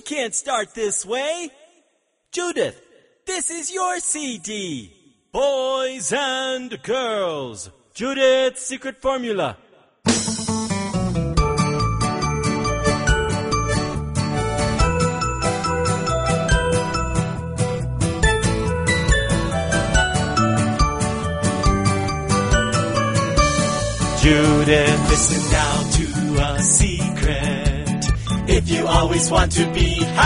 can't start this way. Judith, this is your CD. Boys and girls, Judith's secret formula. Judith, listen now to a secret. If you always want to be